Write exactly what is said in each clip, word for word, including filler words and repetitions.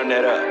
Run that up.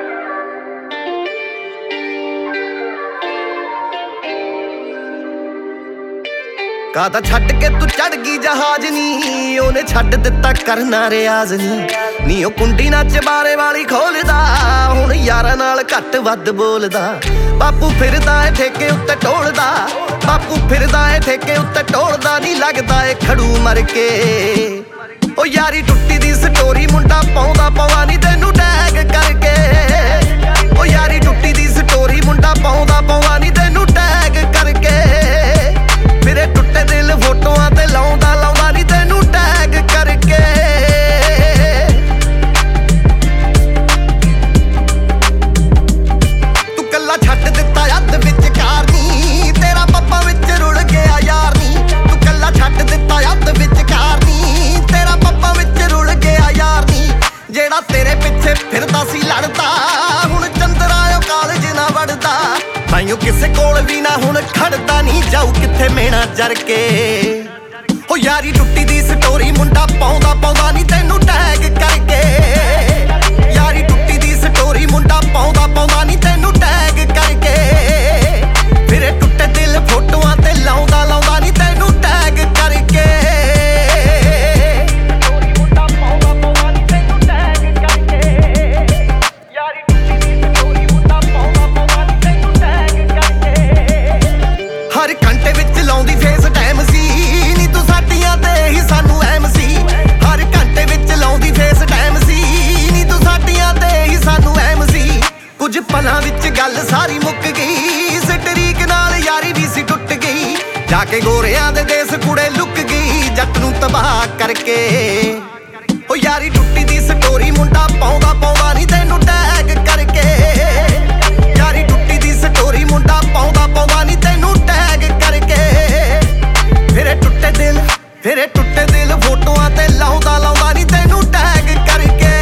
ਕਾਹਦਾ ਛੱਡ ਕੇ ਤੂੰ ਚੜ ਗਈ ਜਹਾਜ਼ ਨੀ, ਉਹਨੇ ਛੱਡ ਦਿੱਤਾ ਕਰਨਾ ਰਿਆਜ਼ ਨੀ। ਨੀ ਉਹ ਕੁੰਡੀ ਨਾ ਚਬਾਰੇ ਵਾਲੀ ਖੋਲਦਾ, ਹੁਣ ਯਾਰਾਂ ਨਾਲ ਘੱਟ ਵੱਧ ਬੋਲਦਾ। ਬਾਪੂ ਫਿਰਦਾ ਏ ਠੇਕੇ ਉੱਤੇ ਢੋਲਦਾ, ਬਾਪੂ ਫਿਰਦਾ ਏ ਠੇਕੇ ਉੱਤੇ ਢੋਲਦਾ। ਨੀ ਲੱਗਦਾ ਏ ਖੜੂ ਮਰ ਕੇ, ਉਹ ਯਾਰੀ ਟੁੱਟੀ ਦੀ ਸਟੋਰੀ ਮੁੰਡਾ ਪਾਉਂਦਾ ਪਾਉਂਦਾ ਨੀ ਤੈਨੂੰ ਟੈਗ ਕਰਕੇ। ਉਹ ਯਾਰੀ ਟੁੱਟੀ ਦੀ ਸਟੋਰੀ ਮੁੰਡਾ ਪਾਉਂਦਾ ਪਾਉਂਦਾ ਨੀ ਤੈਨੂੰ ਟੈਗ ਕਰਕੇ। ਮੇਰੇ ਟੁੱਟੇ ਦਿਲ ਫੋਟੋਆਂ ਤੇ ਲਾਉਂਦਾ ਲਾਉਂਦਾ ਨੀ ਤੈਨੂੰ ਟੈਗ ਕਰਕੇ। ਤੂੰ ਕੱਲਾ ਛੱਡ ਦਿੱਤਾ ਅੱਧ ਵਿਚਕਾਰ ਨੀ, ਤੇਰਾ ਪੱਪਾ ਵਿੱਚ ਰੁੜ ਗਿਆ ਯਾਰ ਨੀ। ਤੂੰ ਕੱਲਾ ਛੱਡ ਦਿੱਤਾ ਅੱਧ ਵਿਚਕਾਰ ਨੀ, ਤੇਰਾ ਪੱਪਾ ਵਿੱਚ ਰੁੜ ਗਿਆ ਯਾਰ ਨੀ। ਜਿਹੜਾ ਤੇਰੇ ਪਿੱਛੇ ਫਿਰਦਾ ਸੀ ਲੜਦਾ, ਹੁਣ ਚੰਦਰਾ ਉਹ ਕਾਲਜ ਨਾ ਵੜਦਾ। ਤਾਈਓ ਕਿਸੇ ਕੋਲ ਵੀ ਨਾ ਹੁਣ ਖੜਦਾ ਨੀ, ਜਾਊ ਕਿੱਥੇ ਮੇਣਾ ਜਰ ਕੇ। ਹੋ ਯਾਰੀ ਟੁੱਟੀ ਦੀ ਸਟੋਰੀ ਮੁੰਡਾ ਪਾਉਂਦਾ ਪਾਉਂਦਾ ਨੀ ਤੈਨੂੰ ਟੈਗ ਕਰਕੇ। ਯਾਰੀ ਟੁੱਟੀ ਦੀ ਸਟੋਰੀ ਮੁੰਡਾ ਪਾਉਂਦਾ ਪਾਉਂਦਾ ਨੀ ਤੈਨੂੰ ਟੈਗ ਕਰਕੇ। ਫਿਰੇ ਟੁੱਟੇ ਦਿਲ ਫੋਟੋਆਂ ਤੇ ਲਾਉਂਦਾ ਲਾਉਂਦਾ ਨੀ ਤੈਨੂੰ ਟੈਗ ਕਰਕੇ। ਹਰ ਘੰਟੇ ਵਿੱਚ ਲਾਉਂਦੀ ਫੇਸ ਟਾਈਮ ਸੀ ਨੀ ਤੂੰ ਸਾਡੀਆਂ ਤੇ ਹੀ ਸਾਨੂੰ ਐਮ ਸੀ। ਹਰ ਘੰਟੇ ਵਿੱਚ ਲਾਉਂਦੀ ਫੇਸ ਟਾਈਮ ਸੀ ਨੀ ਤੂੰ ਸਾਡੀਆਂ ਤੇ ਹੀ ਸਾਨੂੰ ਐਮ ਸੀ। ਕੁਝ ਪਲਾਂ ਵਿੱਚ ਗੱਲ ਸਾਰੀ ਮੁੱਕ ਗਈ, ਸਟਰੀਕ ਨਾਲ ਯਾਰੀ ਵੀ ਸੀ ਟੁੱਟ ਗਈ। ਜਾ ਕੇ ਗੋਰਿਆਂ ਦੇ ਦੇਸ ਕੁੜੇ ਲੁੱਕ ਗਈ ਜੱਟ ਨੂੰ ਤਬਾਹ ਕਰਕੇ। ਉਹ ਯਾਰੀ ਟੁੱਟੀ ਦੀ ਸਟੋਰੀ ਮੁੰਡਾ ਪਾਉਂਦਾ ਪਾਉਂਦਾ ਨੀ ਤੈਨੂੰ ਟੈਗ ਕਰਕੇ। ਯਾਰੀ ਟੁੱਟੀ ਦੀ ਸਟੋਰੀ ਮੁੰਡਾ ਪਾਉਂਦਾ ਪਾਉਂਦਾ ਨੀ ਤੈਨੂੰ ਟੈਗ ਕਰਕੇ। ਫਿਰੇ ਟੁੱਟੇ ਦਿਲ ਫਿਰੇ ਟੁੱਟੇ ਦਿਲ ਫੋਟੋਆਂ ਤੇ ਲਾਉਂਦਾ ਲਾਉਂਦਾ ਨੀ ਤੈਨੂੰ ਟੈਗ ਕਰਕੇ।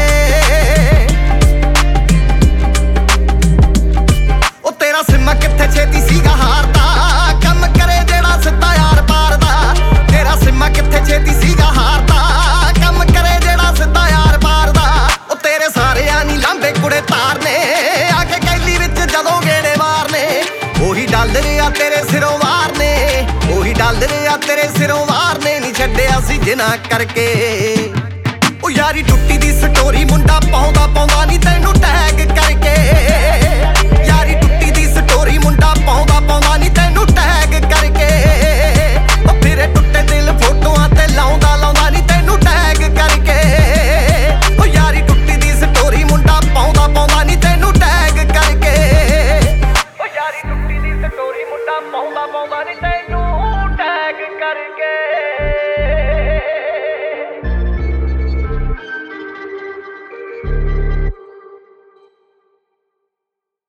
ਉਹ ਤੇਰਾ ਸਿਮਾ ਕਿੱਥੇ ਛੇਤੀ ਸੀਗਾ ਹਾਰਦਾ, ਕੰਮ ਕਰੇ ਜਿਹੜਾ ਸਿੱਧਾ ਯਾਰ ਪਾਰ ਦਾ। ਤੇਰਾ ਸਿਮਾ ਕਿੱਥੇ ਛੇਤੀ ਸੀਗਾ ਹਾਰਦਾ, ਕੰਮ ਕਰੇ ਜਿਹੜਾ ਸਿੱਧਾ ਯਾਰ ਪਾਰ ਦਾ। ਉਹ ਤੇਰੇ ਸਾਰਿਆਂ ਨੀ ਲਾਂਬੇ ਕੁੜੇ ਤਾਰਨੇ, ਆ ਕੇ ਕੈਲੀ ਵਿੱਚ ਜਦੋਂ ਗੇੜੇ ਮਾਰਨੇ। ਉਹੀ ਡਾਲਰ ਆ ਤੇਰੇ ਸਿਰੋਂ ਵਾਰਨੇ, ਉਹੀ ਡਾਲਰ ਆ ਤੇਰੇ ਸਿਰੋਂ ਵਾਰਨੇ। ਨੀ ਛੱਡਿਆ ਸੀ ਜਿਨਾ ਕਰਕੇ। ਉਹ ਯਾਰੀ